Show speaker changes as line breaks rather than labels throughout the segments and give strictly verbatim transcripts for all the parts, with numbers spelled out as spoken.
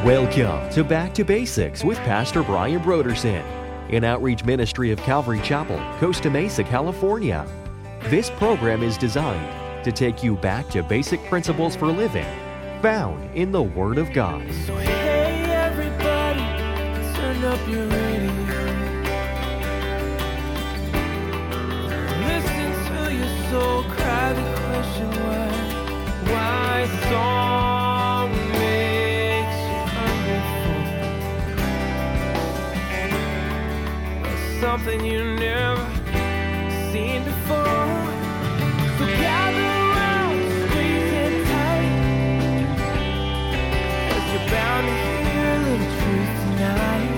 Welcome to Back to Basics with Pastor Brian Brodersen, an outreach ministry of Calvary Chapel, Costa Mesa, California. This program is designed to take you back to basic principles for living, found in the Word of God.
So hey everybody, turn up your radio. Listen to your soul cry the question why, why song makes you hungry for something you never seen before. So gather around, squeeze in tight, as you're bound to hear a little truth tonight.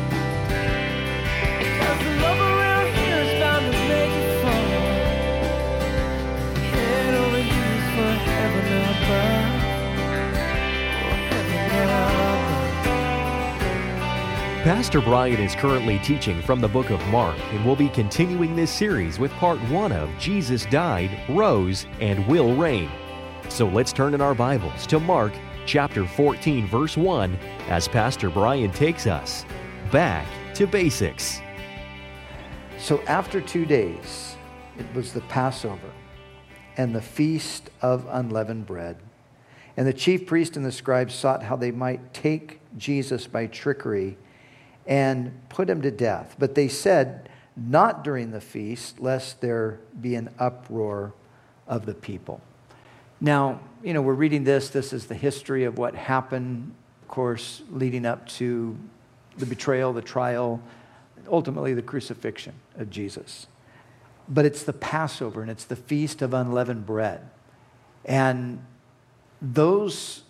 Cause the love around here is bound to make you fall. Head over heels for heaven above. Oh, heaven above.
Pastor Brian is currently teaching from the book of Mark and will be continuing this series with part one of Jesus Died, Rose, and Will Reign. So let's turn in our Bibles to Mark chapter fourteen, verse one, as Pastor Brian takes us back to basics.
So after two days, it was the Passover and the feast of unleavened bread. And the chief priest and the scribes sought how they might take Jesus by trickery and put him to death. But they said, not during the feast, lest there be an uproar of the people. Now, you know, we're reading this. This is the history of what happened, of course, leading up to the betrayal, the trial, ultimately the crucifixion of Jesus. But it's the Passover, and it's the Feast of Unleavened Bread. And those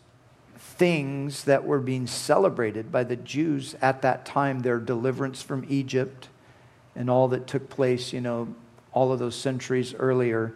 things that were being celebrated by the Jews at that time, their deliverance from Egypt and all that took place, you know, all of those centuries earlier,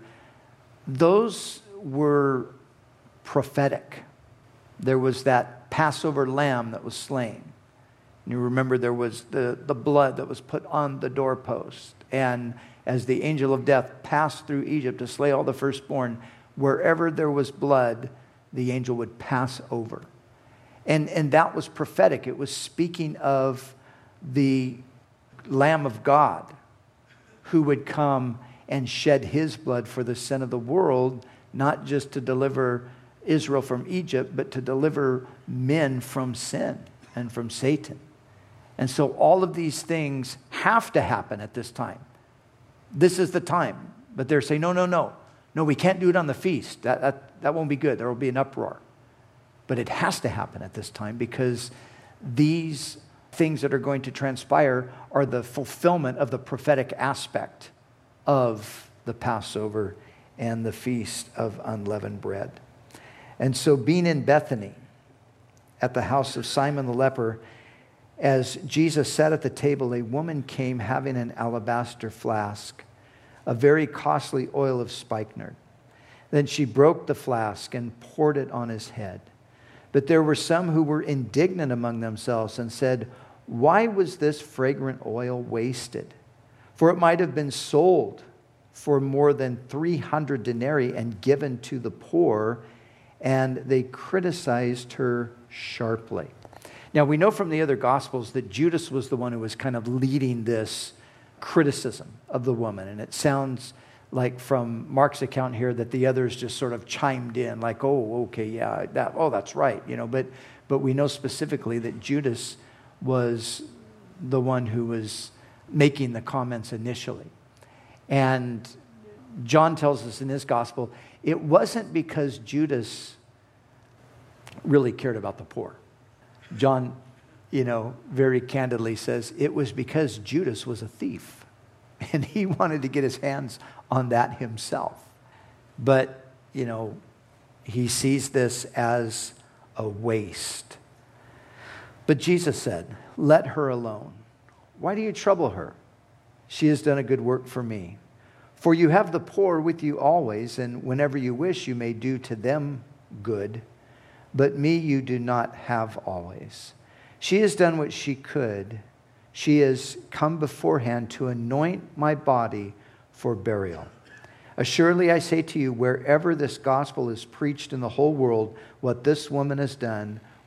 those were prophetic. There was that Passover lamb that was slain. You remember there was the, the blood that was put on the doorpost. And as the angel of death passed through Egypt to slay all the firstborn, wherever there was blood, the angel would pass over. And, and that was prophetic. It was speaking of the Lamb of God who would come and shed his blood for the sin of the world, not just to deliver Israel from Egypt, but to deliver men from sin and from Satan. And so all of these things have to happen at this time. This is the time. But they're saying, no, no, no. No, we can't do it on the feast. That, that, that won't be good. There will be an uproar. But it has to happen at this time because these things that are going to transpire are the fulfillment of the prophetic aspect of the Passover and the Feast of Unleavened Bread. And so being in Bethany at the house of Simon the leper, as Jesus sat at the table, a woman came having an alabaster flask, a very costly oil of spikenard. Then she broke the flask and poured it on his head. But there were some who were indignant among themselves and said, why was this fragrant oil wasted? For it might have been sold for more than three hundred denarii and given to the poor. And they criticized her sharply. Now, we know from the other Gospels that Judas was the one who was kind of leading this criticism of the woman. And it sounds like from Mark's account here that the others just sort of chimed in like, oh, okay, yeah, that, oh, that's right. You know, but, but we know specifically that Judas was the one who was making the comments initially. And John tells us in his Gospel, it wasn't because Judas really cared about the poor. John, you know, very candidly says it was because Judas was a thief and he wanted to get his hands on that himself. But, you know, he sees this as a waste. But Jesus said, let her alone. Why do you trouble her? She has done a good work for me. For you have the poor with you always, and whenever you wish, you may do to them good. But me you do not have always. She has done what she could. She has come beforehand to anoint my body for burial. Assuredly, I say to you, wherever this gospel is preached in the whole world, what this woman has done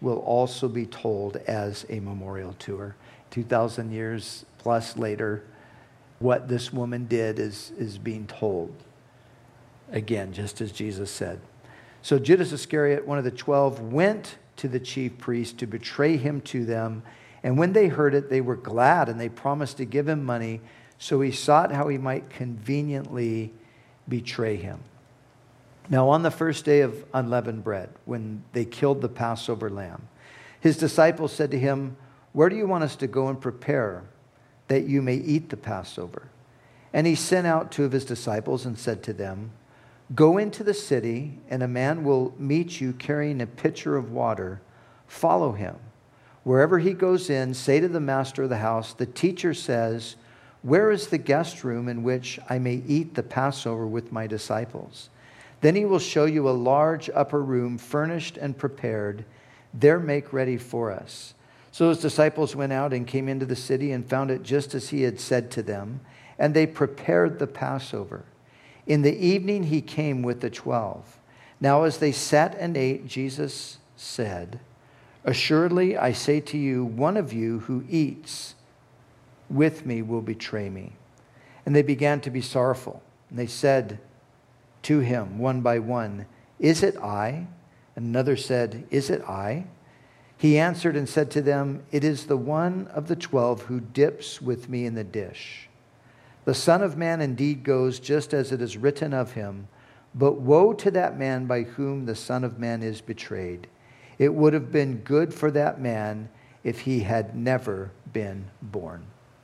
will also be told as a memorial to her. two thousand years plus later, what this woman did is, is being told. Again, just as Jesus said. So Judas Iscariot, one of the twelve, went to the chief priests to betray him to them. And when they heard it, they were glad, and they promised to give him money. So he sought how he might conveniently betray him. Now on the first day of unleavened bread, when they killed the Passover lamb, his disciples said to him, "Where do you want us to go and prepare that you may eat the Passover?" And he sent out two of his disciples and said to them, "Go into the city, and a man will meet you carrying a pitcher of water. Follow him. Wherever he goes in, say to the master of the house, 'The teacher says, where is the guest room in which I may eat the Passover with my disciples?' Then he will show you a large upper room furnished and prepared. There make ready for us." So his disciples went out and came into the city and found it just as he had said to them, and they prepared the Passover. In the evening he came with the twelve. Now as they sat and ate, Jesus said, "Assuredly I say to you, one of you who eats with me will betray me." And they began to be sorrowful. And they said to him one by one, "Is it I?" And another said, "Is it I?" He answered and said to them, "It is the one of the twelve who dips with me in the dish. The Son of Man indeed goes just as it is written of him, but woe to that man by whom the Son of Man is betrayed. It would have been good for that man if he had never been born."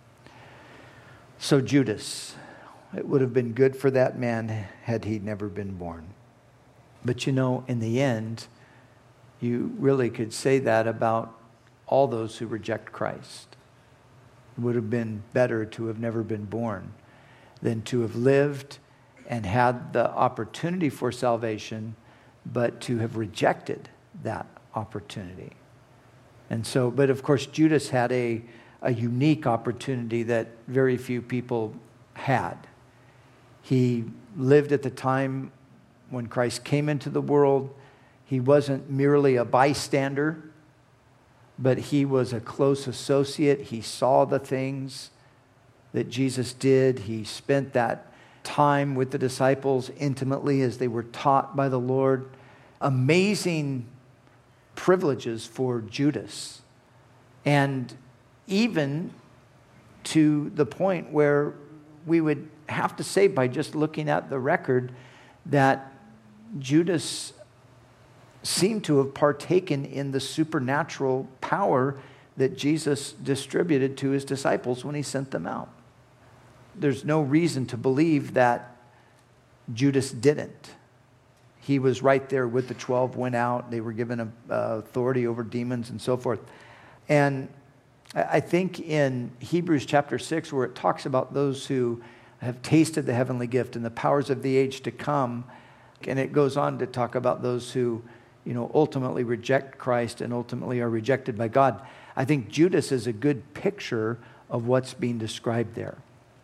So Judas, it would have been good for that man had he never been born. But you know, in the end, you really could say that about all those who reject Christ. It would have been better to have never been born than to have lived and had the opportunity for salvation, but to have rejected that opportunity. And so, but of course, Judas had a, a unique opportunity that very few people had. He lived at the time when Christ came into the world. He wasn't merely a bystander, but he was a close associate. He saw the things that Jesus did. He spent that time with the disciples intimately as they were taught by the Lord. Amazing privileges for Judas. And even to the point where we would have to say, by just looking at the record, that Judas seemed to have partaken in the supernatural power that Jesus distributed to his disciples when he sent them out. There's no reason to believe that Judas didn't. He was right there with the twelve, went out. They were given a, uh, authority over demons and so forth. And I think in Hebrews chapter six, where it talks about those who have tasted the heavenly gift and the powers of the age to come, and it goes on to talk about those who, you know, ultimately reject Christ and ultimately are rejected by God. I think Judas is a good picture of what's being described there.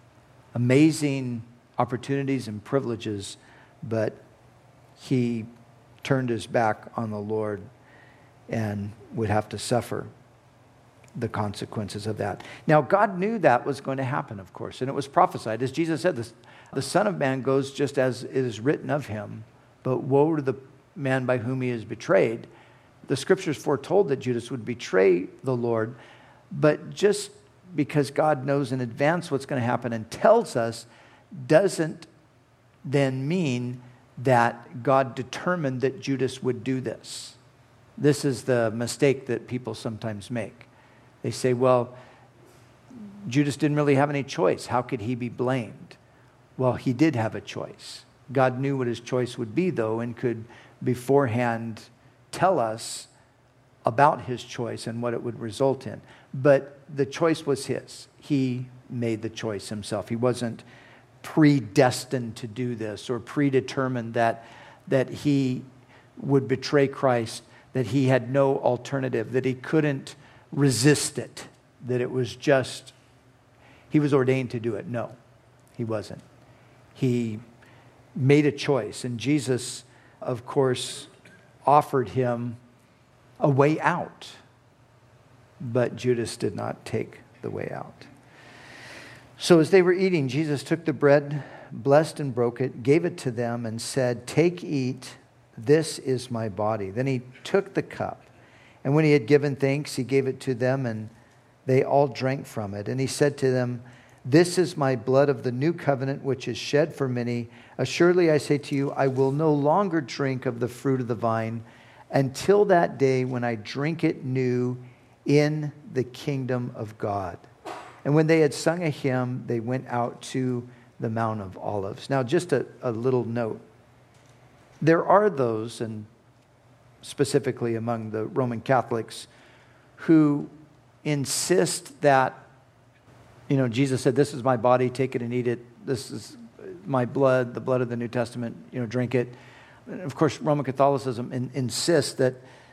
Amazing opportunities and privileges, but he turned his back on the Lord and would have to suffer the consequences of that. Now, God knew that was going to happen, of course, and it was prophesied. As Jesus said, the, the Son of Man goes just as it is written of him, but woe to the man by whom he is betrayed. The scriptures foretold that Judas would betray the Lord, but just because God knows in advance what's going to happen and tells us doesn't then mean that God determined that Judas would do this. This is the mistake that people sometimes make. They say, well, Judas didn't really have any choice. How could he be blamed? Well, he did have a choice. God knew what his choice would be, though, and could beforehand tell us about his choice and what it would result in. But the choice was his. He made the choice himself. He wasn't predestined to do this or predetermined that, that he would betray Christ, that he had no alternative, that he couldn't resist it, that it was just, he was ordained to do it. No, he wasn't. He made a choice, and Jesus, of course, offered him a way out. But Judas did not take the way out. So as they were eating, Jesus took the bread, blessed and broke it, gave it to them, and said, "Take, eat, this is my body." Then he took the cup, and when he had given thanks, he gave it to them, and they all drank from it. And he said to them, "This is my blood of the new covenant, which is shed for many. Assuredly, I say to you, I will no longer drink of the fruit of the vine until that day when I drink it new in the kingdom of God." And when they had sung a hymn, they went out to the Mount of Olives. Now, just a, a little note. There are those, and specifically among the Roman Catholics, who insist that, you know, Jesus said, "This is my body, take it and eat it. This is my blood, the blood of the New Testament, you know, drink it." And of course, Roman Catholicism in, insists that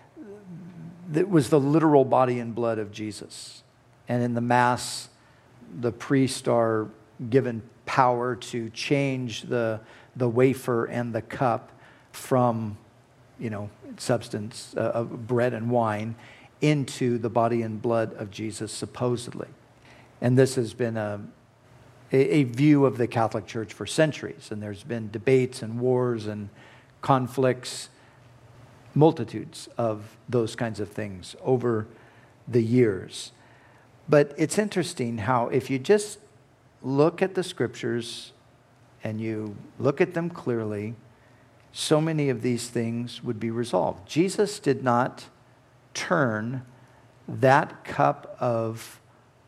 it was the literal body and blood of Jesus. And in the Mass, the priests are given power to change the, the wafer and the cup from, you know, substance uh, of bread and wine into the body and blood of Jesus, supposedly. And this has been a, a, a view of the Catholic Church for centuries. And there's been debates and wars and conflicts, multitudes of those kinds of things over the years. But it's interesting how if you just look at the scriptures and you look at them clearly, so many of these things would be resolved. Jesus did not turn that cup of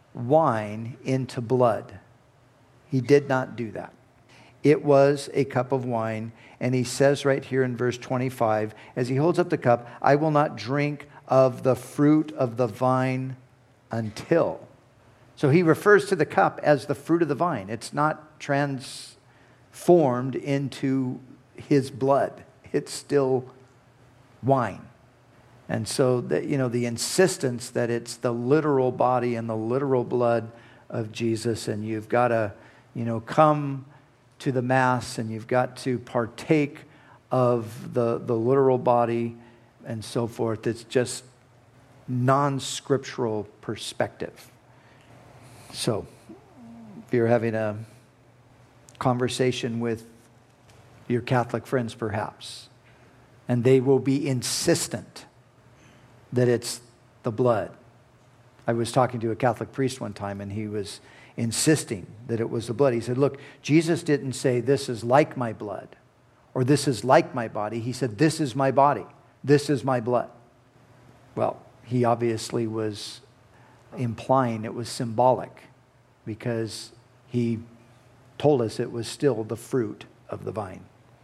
wine into blood. He did not do that. It was a cup of wine, and he says right here in verse twenty-five, as he holds up the cup, "I will not drink of the fruit of the vine until." So he refers to the cup as the fruit of the vine. It's not transformed into his blood. It's still wine. And so, the, you know, the insistence that it's the literal body and the literal blood of Jesus, and you've got to, you know, come to the Mass and you've got to partake of the, the literal body and so forth. It's just non-scriptural perspective. So, if you're having a conversation with your Catholic friends perhaps, and they will be insistent that it's the blood. I was talking to a Catholic priest one time, and he was insisting that it was the blood. He said, "Look, Jesus didn't say this is like my blood or this is like my body. He said, this is my body. This is my blood." Well, he obviously was implying it was symbolic because he told us it was still the fruit of the vine.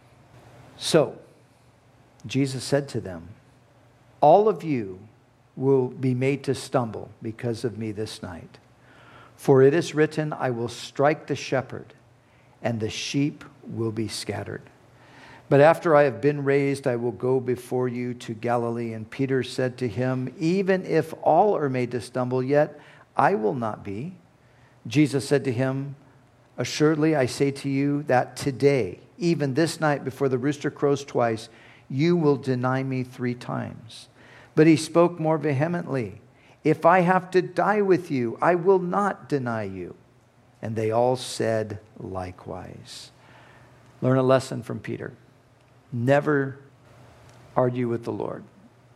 So, Jesus said to them, "All of you will be made to stumble because of me this night. For it is written, I will strike the shepherd, and the sheep will be scattered. But after I have been raised, I will go before you to Galilee." And Peter said to him, "Even if all are made to stumble, yet I will not be." Jesus said to him, "Assuredly, I say to you that today, even this night before the rooster crows twice, you will deny me three times." But he spoke more vehemently, "If I have to die with you, I will not deny you." And they all said likewise. Learn a lesson from Peter. Never argue with the Lord.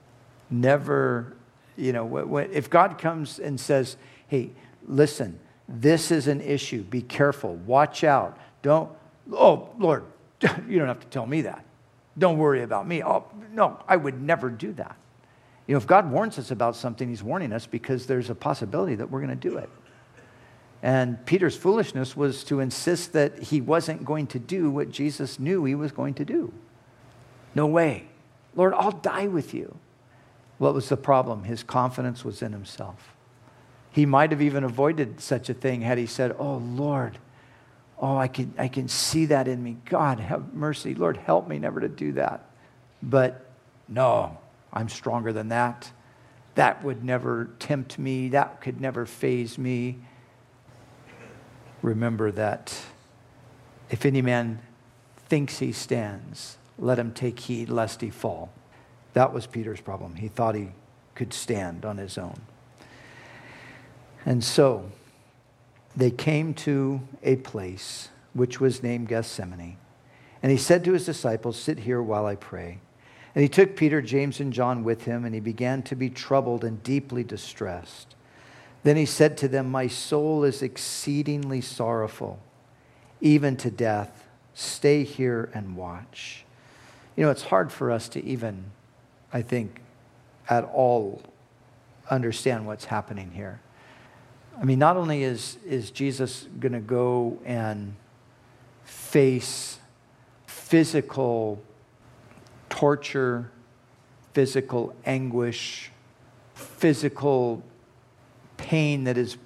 Never, you know, when, if God comes and says, "Hey, listen, this is an issue. Be careful. Watch out. Don't, oh, Lord, you don't have to tell me that. Don't worry about me." Oh, no, I would never do that. You know, if God warns us about something, he's warning us because there's a possibility that we're going to do it. And Peter's foolishness was to insist that he wasn't going to do what Jesus knew he was going to do. No way. "Lord, I'll die with you." What was the problem? His confidence was in himself. He might have even avoided such a thing had he said, "Oh, Lord, oh, I can, I can see that in me. God, have mercy. Lord, help me never to do that." But no, I'm stronger than that. That would never tempt me. That could never faze me. Remember that if any man thinks he stands, let him take heed lest he fall. That was Peter's problem. He thought he could stand on his own. And so they came to a place which was named Gethsemane. And he said to his disciples, "Sit here while I pray." And he took Peter, James, and John with him, and he began to be troubled and deeply distressed. Then he said to them, "My soul is exceedingly sorrowful, even to death. Stay here and watch." You know, it's hard for us to even, I think, at all understand what's happening here. I mean, not only is, is Jesus going to go and face physical torture, physical anguish, physical pain that is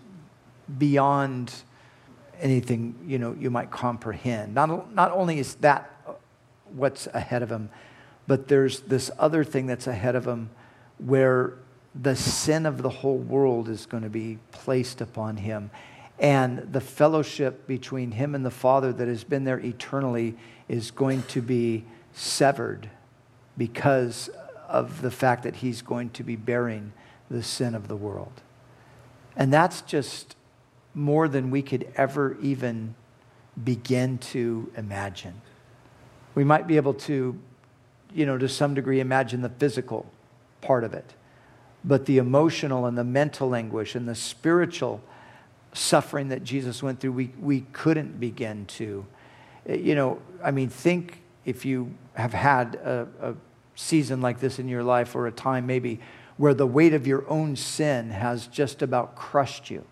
beyond anything, you know, you might comprehend. Not, not only is that what's ahead of him, but there's this other thing that's ahead of him where the sin of the whole world is going to be placed upon him. And the fellowship between him and the Father that has been there eternally is going to be severed because of the fact that he's going to be bearing the sin of the world. And that's just more than we could ever even begin to imagine. We might be able to, you know, to some degree imagine the physical part of it. But the emotional and the mental anguish and the spiritual suffering that Jesus went through, we, we couldn't begin to. You know, I mean, think if you have had a, a season like this in your life, or a time maybe where the weight of your own sin has just about crushed you.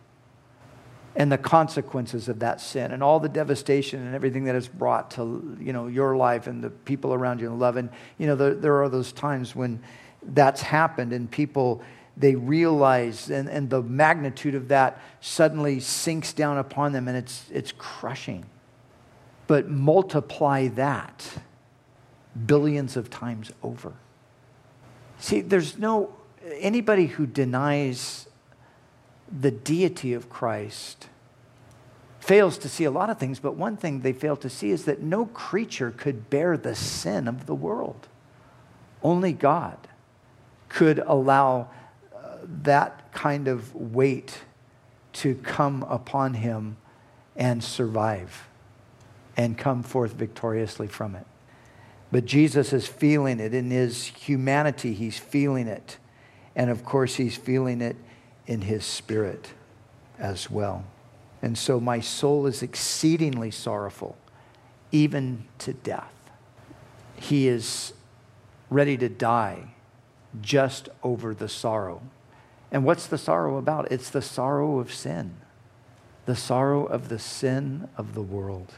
And the consequences of that sin and all the devastation and everything that it's brought to, you know, your life and the people around you and love. And, you know, there, there are those times when that's happened and people, they realize and, and the magnitude of that suddenly sinks down upon them and it's it's crushing. But multiply that billions of times over. See, there's no, anybody who denies the deity of Christ fails to see a lot of things, but one thing they fail to see is that no creature could bear the sin of the world. Only God could allow uh, that kind of weight to come upon him and survive and come forth victoriously from it. But Jesus is feeling it in his humanity. He's feeling it. And of course, he's feeling it in his spirit as well. And so my soul is exceedingly sorrowful, even to death. He is ready to die just over the sorrow. And what's the sorrow about? It's the sorrow of sin. The sorrow of the sin of the world.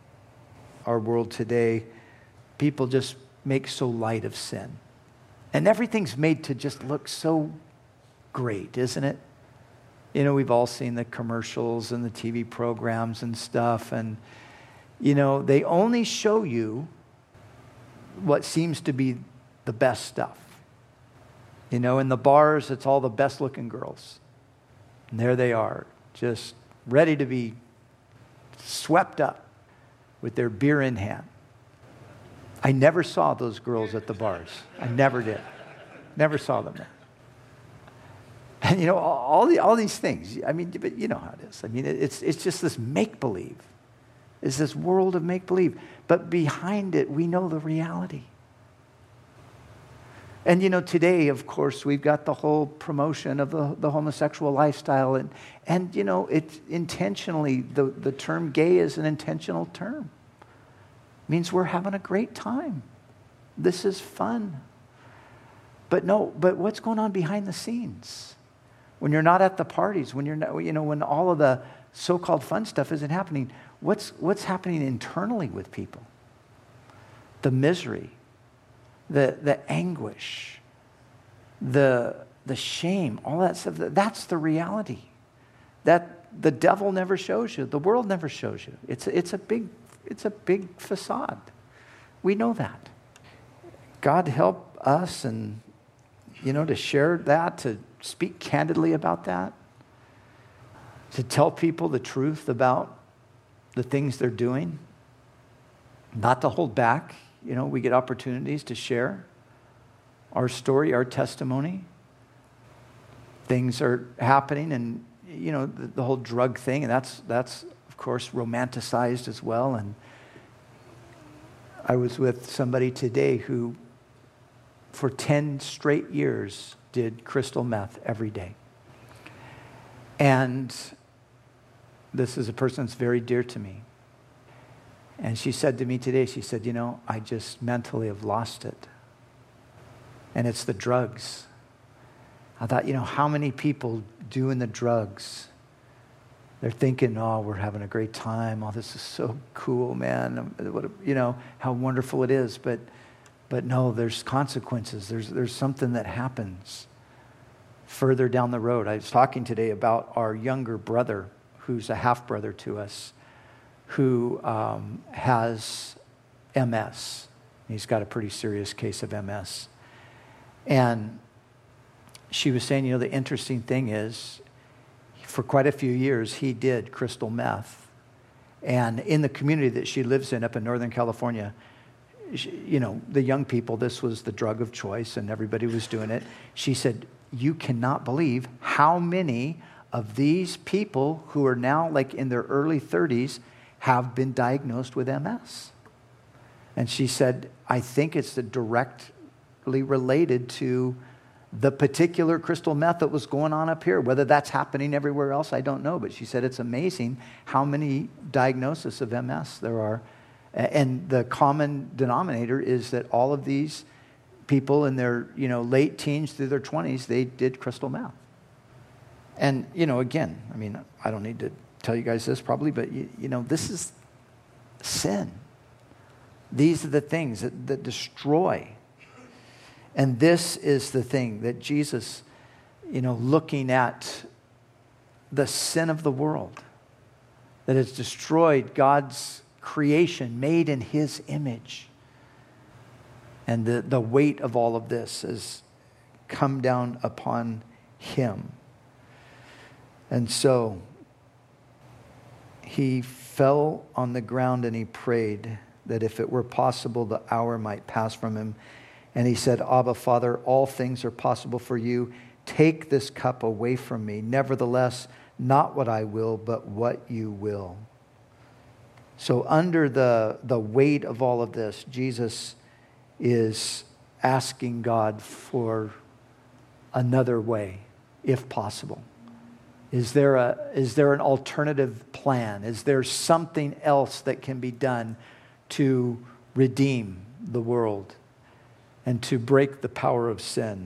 Our world today, people just make so light of sin. And everything's made to just look so great, isn't it? You know, we've all seen the commercials and the T V programs and stuff. And, you know, they only show you what seems to be the best stuff. You know, in the bars, it's all the best looking girls. And there they are, just ready to be swept up with their beer in hand. I never saw those girls at the bars. I never did. Never saw them there. And you know, all the all these things. I mean, but you know how it is. I mean, it's it's just this make-believe. It's this world of make-believe. But behind it, we know the reality. And you know, today, of course, we've got the whole promotion of the, the homosexual lifestyle. And, and you know, it intentionally, the, the term gay is an intentional term. It means we're having a great time. This is fun. But no, but what's going on behind the scenes? When you're not at the parties, when you're not, you know, when all of the so-called fun stuff isn't happening, what's what's happening internally with people? The misery, the the anguish, the the shame, all that stuff. That's the reality. That the devil never shows you. The world never shows you. It's a, it's a big it's a big facade. We know that. God help us, and you know, to share that, to speak candidly about that, to tell people the truth about the things they're doing, not to hold back. You know, we get opportunities to share our story, our testimony, things are happening, and you know the, the whole drug thing, and that's that's of course romanticized as well. And I was with somebody today who, for ten straight years, did crystal meth every day. And this is a person that's very dear to me. And she said to me today, she said, you know, I just mentally have lost it. And it's the drugs. I thought, you know, how many people doing the drugs, they're thinking, oh, we're having a great time. Oh, this is so cool, man. What a, you know, how wonderful it is. But but no, there's consequences. There's there's something that happens further down the road. I was talking today about our younger brother, who's a half-brother to us, who um, has M S. He's got a pretty serious case of M S. And she was saying, you know, the interesting thing is, for quite a few years, he did crystal meth. And in the community that she lives in up in Northern California, she, you know, the young people, this was the drug of choice and everybody was doing it. She said, you cannot believe how many of these people who are now like in their early thirties have been diagnosed with M S. And she said, I think it's directly related to the particular crystal meth that was going on up here. Whether that's happening everywhere else, I don't know. But she said it's amazing how many diagnoses of M S there are. And the common denominator is that all of these people in their, you know, late teens through their twenties, they did crystal meth. And, you know, again, I mean, I don't need to tell you guys this probably, but, you, you know, this is sin. These are the things that, that destroy. And this is the thing that Jesus, you know, looking at the sin of the world that has destroyed God's creation made in his image. And the, the weight of all of this has come down upon him. And so he fell on the ground and he prayed that if it were possible, the hour might pass from him. And he said, Abba, Father, all things are possible for you. Take this cup away from me. Nevertheless, not what I will, but what you will. So under the, the weight of all of this, Jesus is asking God for another way, if possible. Is there a, is there an alternative plan? Is there something else that can be done to redeem the world and to break the power of sin?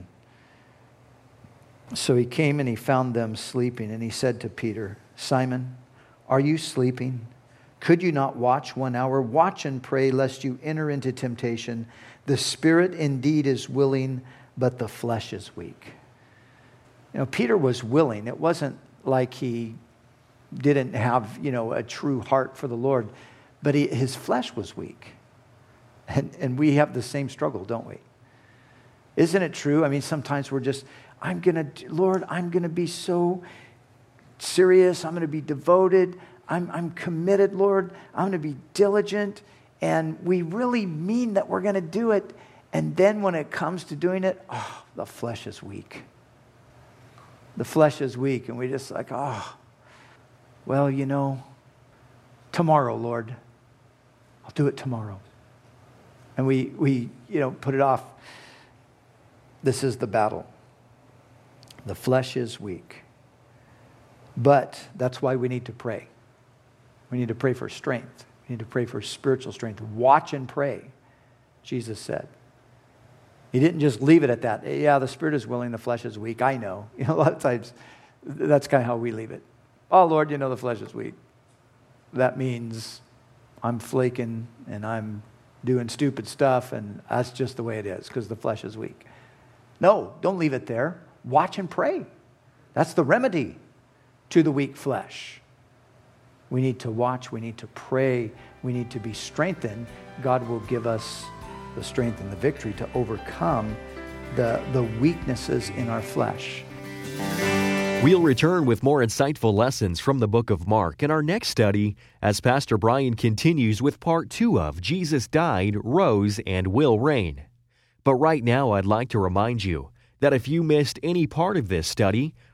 So he came and he found them sleeping, and he said to Peter, Simon, are you sleeping? Could you not watch one hour? Watch and pray lest you enter into temptation. The spirit indeed is willing, but the flesh is weak. You know, Peter was willing. It wasn't like he didn't have, you know, a true heart for the Lord, but he, his flesh was weak. And, and we have the same struggle, don't we? Isn't it true? I mean, sometimes we're just, I'm going to, Lord, I'm going to be so serious. I'm going to be devoted. I'm, I'm committed, Lord. I'm going to be diligent. And we really mean that we're going to do it. And then when it comes to doing it, oh, the flesh is weak. The flesh is weak. And we just like, oh, well, you know, tomorrow, Lord. I'll do it tomorrow. And we, we, you know, put it off. This is the battle. The flesh is weak. But that's why we need to pray. We need to pray for strength. We need to pray for spiritual strength. Watch and pray, Jesus said. He didn't just leave it at that. Yeah, the spirit is willing, the flesh is weak. I know. You know, a lot of times, that's kind of how we leave it. Oh, Lord, you know the flesh is weak. That means I'm flaking and I'm doing stupid stuff, and that's just the way it is because the flesh is weak. No, don't leave it there. Watch and pray. That's the remedy to the weak flesh. We need to watch. We need to pray. We need to be strengthened. God will give us the strength and the victory to overcome the, the weaknesses in our flesh.
We'll return with more insightful lessons from the book of Mark in our next study as Pastor Brian continues with part two of Jesus Died, Rose, and Will Reign. But right now, I'd like to remind you that if you missed any part of this study,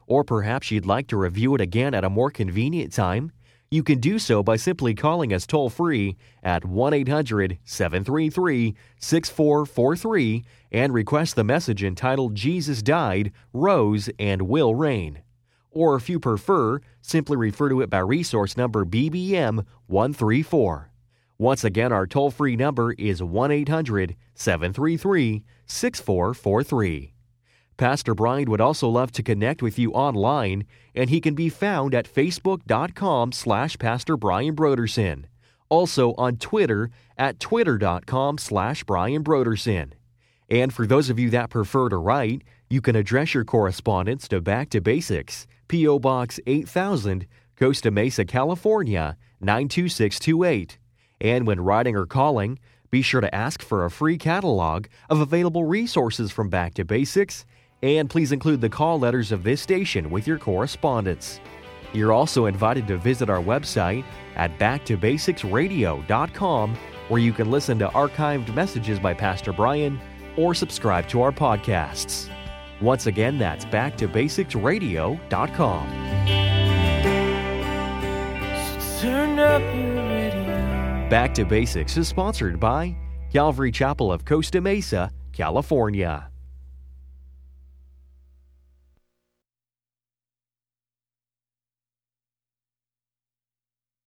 or perhaps you'd like to review it again at a more convenient time, you can do so by simply calling us toll-free at one eight hundred seven three three six four four three and request the message entitled Jesus Died, Rose, and Will Reign. Or if you prefer, simply refer to it by resource number B B M one three four. Once again, our toll-free number is one eight hundred seven three three six four four three. Pastor Brian would also love to connect with you online, and he can be found at facebook.com slash Pastor Brian Broderson. Also on Twitter at twitter.com slash Brian Broderson. And for those of you that prefer to write, you can address your correspondence to Back to Basics, P O. Box eight thousand, Costa Mesa, California, nine two six two eight. And when writing or calling, be sure to ask for a free catalog of available resources from Back to Basics, and please include the call letters of this station with your correspondence. You're also invited to visit our website at back to basics radio dot com, where you can listen to archived messages by Pastor Brian or subscribe to our podcasts. Once again, that's back to basics radio dot com.
So turn up your radio.
Back to Basics is sponsored by Calvary Chapel of Costa Mesa, California.